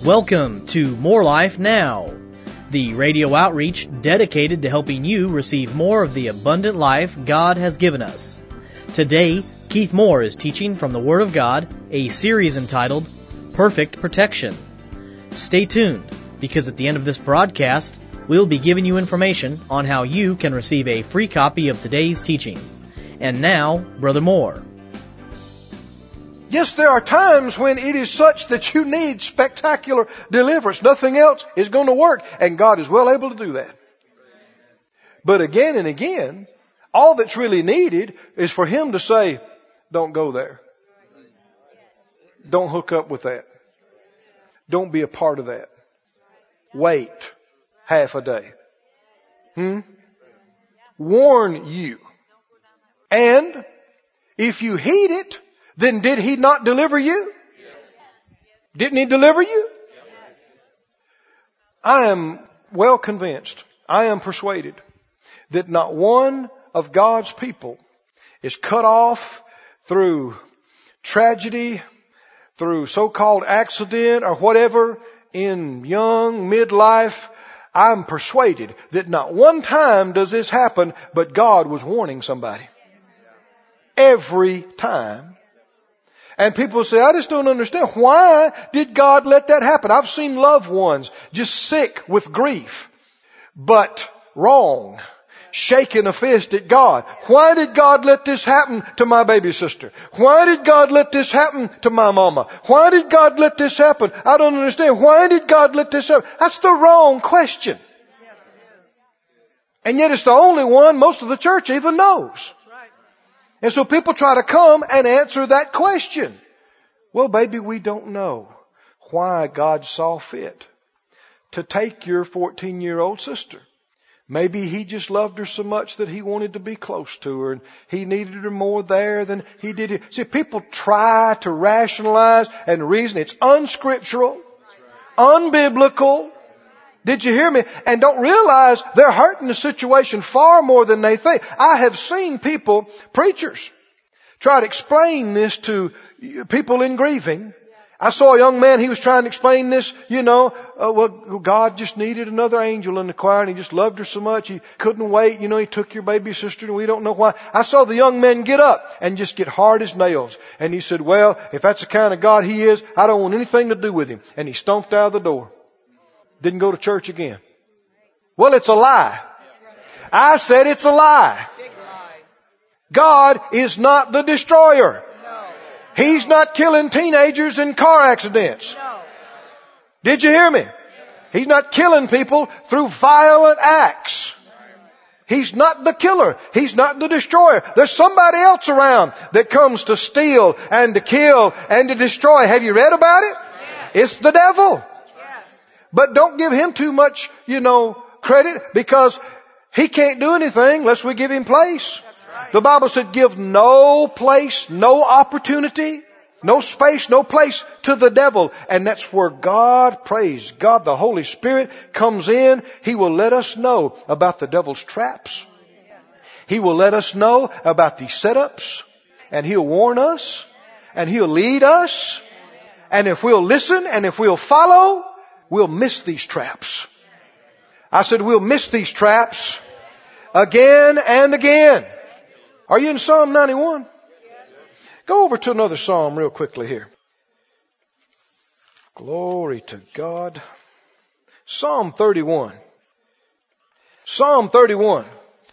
Welcome to More Life Now, the radio outreach dedicated to helping you receive more of the abundant life God has given us. Today, Keith Moore is teaching from the Word of God, a series entitled Perfect Protection. Stay tuned, because at the end of this broadcast, we'll be giving you information on how you can receive a free copy of today's teaching. And now, Brother Moore. Yes, there are times when it is such that you need spectacular deliverance. Nothing else is going to work, and God is well able to do that. But again and again, all that's really needed is for Him to say, don't go there. Don't hook up with that. Don't be a part of that. Wait half a day. Warn you. And if you heed it, then did He not deliver you? Didn't He deliver you? I am well convinced, I am persuaded that not one of God's people is cut off through tragedy, through so-called accident or whatever in young, midlife. I'm persuaded that not one time does this happen, but God was warning somebody. Every time. And people say, I just don't understand. Why did God let that happen? I've seen loved ones just sick with grief, but wrong, shaking a fist at God. Why did God let this happen to my baby sister? Why did God let this happen to my mama? Why did God let this happen? I don't understand. Why did God let this happen? That's the wrong question. And yet it's the only one most of the church even knows. And so people try to come and answer that question. Well, baby, we don't know why God saw fit to take your 14-year-old sister. Maybe He just loved her so much that He wanted to be close to her and He needed her more there than He did here. See, people try to rationalize and reason. It's unscriptural, unbiblical. Did you hear me? And don't realize they're hurting the situation far more than they think. I have seen people, preachers, try to explain this to people in grieving. I saw a young man, he was trying to explain this, well, God just needed another angel in the choir and He just loved her so much He couldn't wait. He took your baby sister and we don't know why. I saw the young man get up and just get hard as nails. And he said, well, if that's the kind of God He is, I don't want anything to do with Him. And he stomped out of the door. Didn't go to church again. Well, it's a lie. I said it's a lie. God is not the destroyer. He's not killing teenagers in car accidents. Did you hear me? He's not killing people through violent acts. He's not the killer. He's not the destroyer. There's somebody else around that comes to steal and to kill and to destroy. Have you read about it? It's the devil. But don't give him too much, credit, because he can't do anything unless we give him place. The Bible said give no place, no opportunity, no space, no place to the devil. And that's where God, praise God, the Holy Spirit comes in. He will let us know about the devil's traps. He will let us know about the setups. And He'll warn us. And He'll lead us. And if we'll listen and if we'll follow, we'll miss these traps. I said we'll miss these traps again and again. Are you in Psalm 91? Go over to another Psalm real quickly here. Glory to God. Psalm 31. Psalm 31.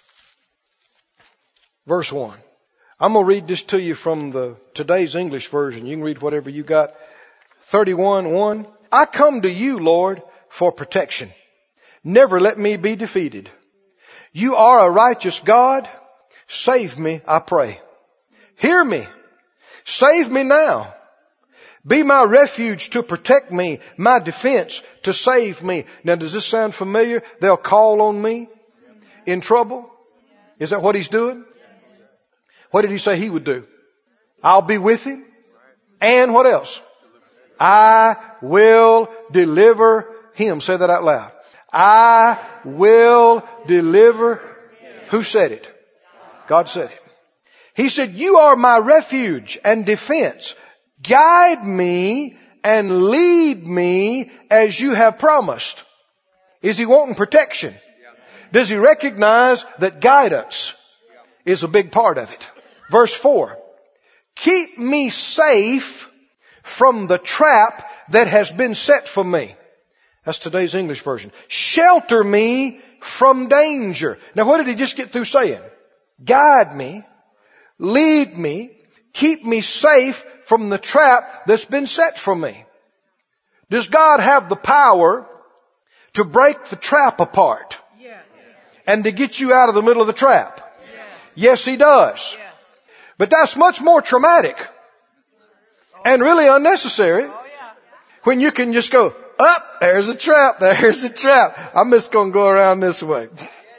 Verse 1. I'm going to read this to you from today's English version. You can read whatever you got. 31:1. I come to you, Lord, for protection. Never let me be defeated. You are a righteous God. Save me, I pray. Hear me. Save me now. Be my refuge to protect me, my defense to save me. Now, does this sound familiar? They'll call on me in trouble. Is that what He's doing? What did He say He would do? I'll be with him. And what else? I will deliver him. Say that out loud. I will deliver. Who said it? God said it. He said, you are my refuge and defense. Guide me and lead me as you have promised. Is he wanting protection? Does he recognize that guidance is a big part of it? Verse 4. Keep me safe from the trap that has been set for me. That's today's English version. Shelter me from danger. Now what did he just get through saying? Guide me, lead me, keep me safe from the trap that's been set for me. Does God have the power to break the trap apart? Yes. And to get you out of the middle of the trap? Yes, He does. Yes. But that's much more traumatic and really unnecessary when you can just go, up, there's a trap, there's a trap. I'm just going to go around this way.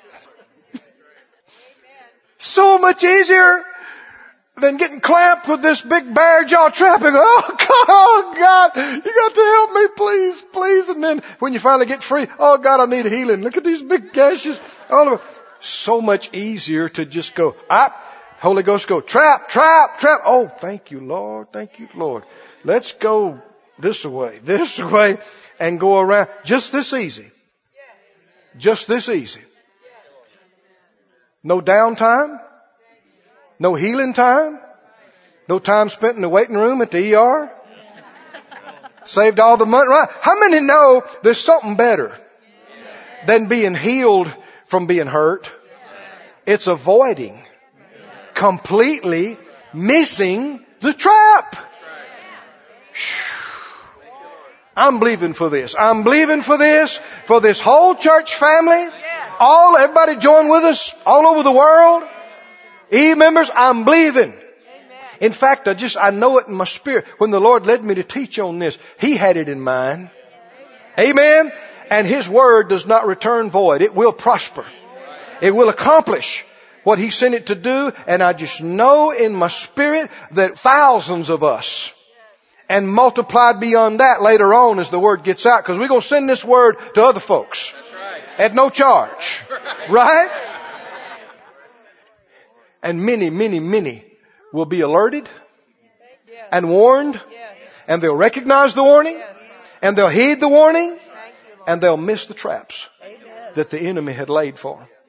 So much easier than getting clamped with this big bear jaw trap and go, oh God, you got to help me, please, please. And then when you finally get free, oh God, I need healing. Look at these big gashes all over. So much easier to just go, Holy Ghost go, trap, trap, trap. Oh, thank you, Lord. Thank you, Lord. Let's go this way, and go around. Just this easy. Just this easy. No downtime. No healing time. No time spent in the waiting room at the ER. Saved all the money. Right? How many know there's something better than being healed from being hurt? It's avoiding, completely missing the trap. I'm believing for this. I'm believing for this whole church family. Everybody join with us all over the world. members, I'm believing. In fact, I know it in my spirit. When the Lord led me to teach on this, He had it in mind. Amen. And His word does not return void. It will prosper. It will accomplish what He sent it to do. And I just know in my spirit that thousands of us, and multiplied beyond that later on as the word gets out, because we're going to send this word to other folks. That's right. At no charge. Right? And many will be alerted and warned, and they'll recognize the warning, and they'll heed the warning, and they'll miss the traps that the enemy had laid for them.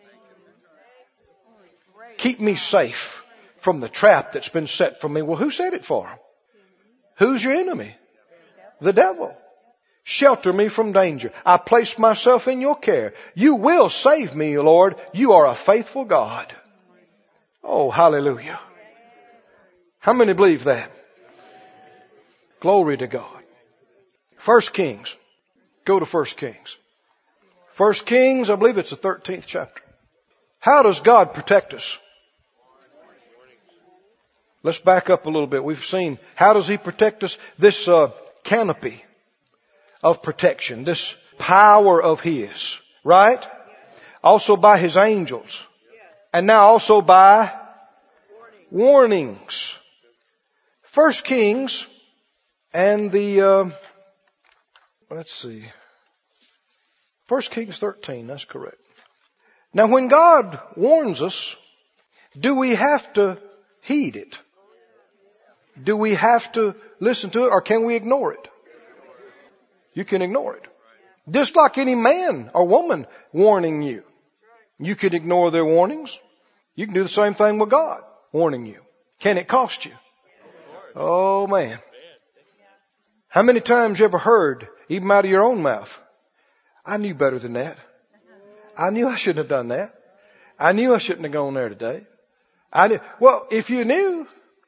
Keep me safe from the trap that's been set for me. Well, who set it for them? Who's your enemy? The devil. Shelter me from danger. I place myself in your care. You will save me, Lord. You are a faithful God. Oh, hallelujah. How many believe that? Glory to God. 1 Kings. Go to 1 Kings. 1 Kings, I believe it's the 13th chapter. How does God protect us? Let's back up a little bit. We've seen, how does He protect us? This canopy of protection, this power of His, right? Also by His angels. And now also by warnings. 1 Kings and the, let's see. 1 Kings 13, that's correct. Now when God warns us, do we have to heed it? Do we have to listen to it, or can we ignore it? You can ignore it. Just like any man or woman warning you. You can ignore their warnings. You can do the same thing with God warning you. Can it cost you? Oh man. How many times you ever heard, even out of your own mouth, I knew better than that. I knew I shouldn't have done that. I knew I shouldn't have gone there today. Well, if you knew,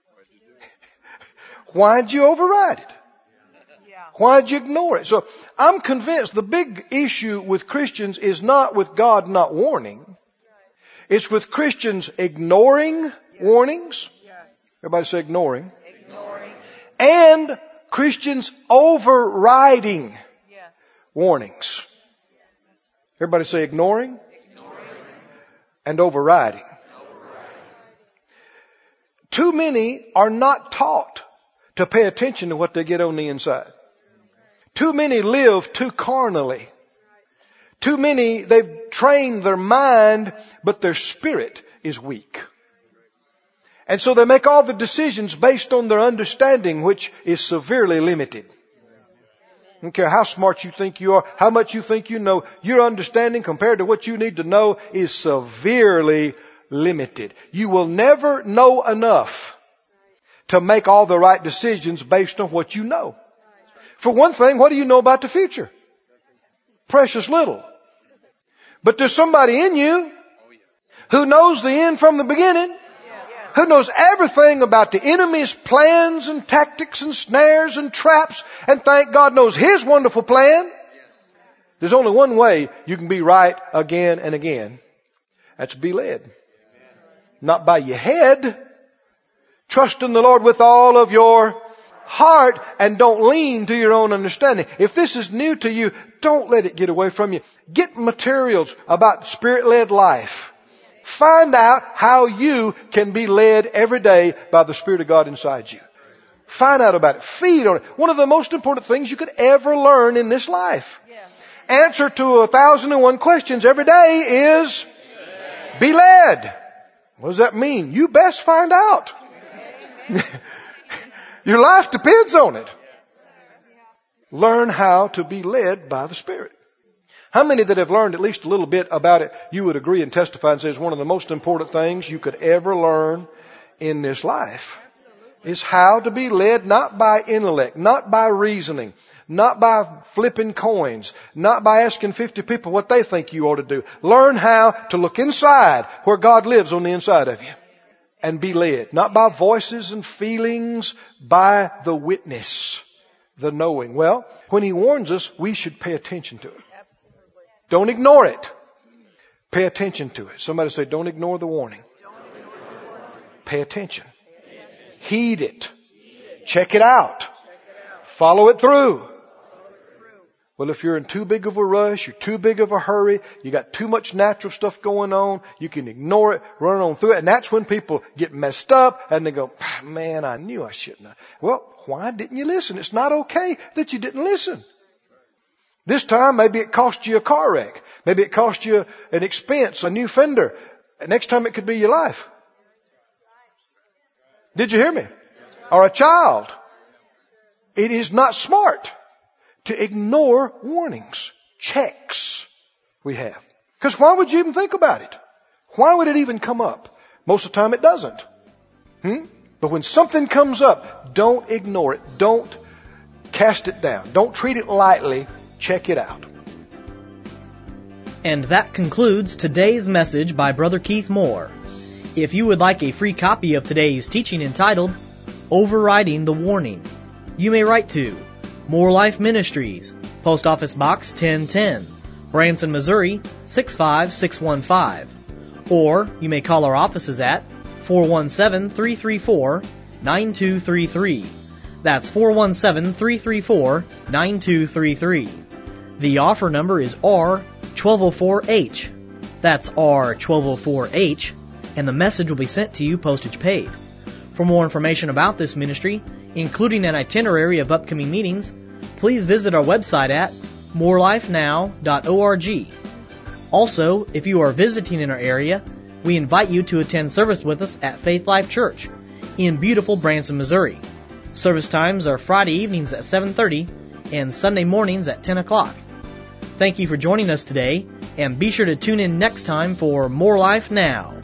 why'd you override it? Why'd you ignore it? So I'm convinced the big issue with Christians is not with God not warning. It's with Christians ignoring warnings. Everybody say ignoring. And Christians overriding warnings. Everybody say ignoring. And overriding. Too many are not taught to pay attention to what they get on the inside. Too many live too carnally. Too many, they've trained their mind, but their spirit is weak. And so they make all the decisions based on their understanding, which is severely limited. I don't care how smart you think you are, how much you think you know, your understanding compared to what you need to know is severely limited. You will never know enough to make all the right decisions based on what you know. For one thing, what do you know about the future? Precious little. But there's somebody in you who knows the end from the beginning, who knows everything about the enemy's plans and tactics and snares and traps, and thank God knows His wonderful plan. There's only one way you can be right again and again. That's be led. Not by your head. Trust in the Lord with all of your heart and don't lean to your own understanding. If this is new to you, don't let it get away from you. Get materials about Spirit-led life. Find out how you can be led every day by the Spirit of God inside you. Find out about it. Feed on it. One of the most important things you could ever learn in this life. Answer to 1,001 questions every day is be led. What does that mean? You best find out. Your life depends on it. Learn how to be led by the Spirit. How many that have learned at least a little bit about it, you would agree and testify and say it's one of the most important things you could ever learn in this life is how to be led not by intellect, not by reasoning, not by flipping coins, not by asking 50 people what they think you ought to do. Learn how to look inside where God lives on the inside of you and be led. Not by voices and feelings, by the witness, the knowing. Well, when He warns us, we should pay attention to it. Don't ignore it. Pay attention to it. Somebody say, don't ignore the warning. Pay attention. Heed it. Check it out. Follow it through. Well, if you're in too big of a rush, you're too big of a hurry, you got too much natural stuff going on, you can ignore it, run on through it. And that's when people get messed up and they go, man, I knew I shouldn't have. Well, why didn't you listen? It's not okay that you didn't listen. This time, maybe it cost you a car wreck. Maybe it cost you an expense, a new fender. Next time it could be your life. Did you hear me? Or a child. It is not smart to ignore warnings, checks we have. Because why would you even think about it? Why would it even come up? Most of the time it doesn't. But when something comes up, don't ignore it. Don't cast it down. Don't treat it lightly. Check it out. And that concludes today's message by Brother Keith Moore. If you would like a free copy of today's teaching entitled Overriding the Warning, you may write to More Life Ministries, Post Office Box 1010, Branson, Missouri 65615. Or you may call our offices at 417-334-9233. That's 417-334-9233. The offer number is R1204H. That's R1204H, and the message will be sent to you postage paid. For more information about this ministry, including an itinerary of upcoming meetings, please visit our website at morelifenow.org. Also, if you are visiting in our area, we invite you to attend service with us at Faith Life Church in beautiful Branson, Missouri. Service times are Friday evenings at 7:30 and Sunday mornings at 10 o'clock. Thank you for joining us today, and be sure to tune in next time for More Life Now.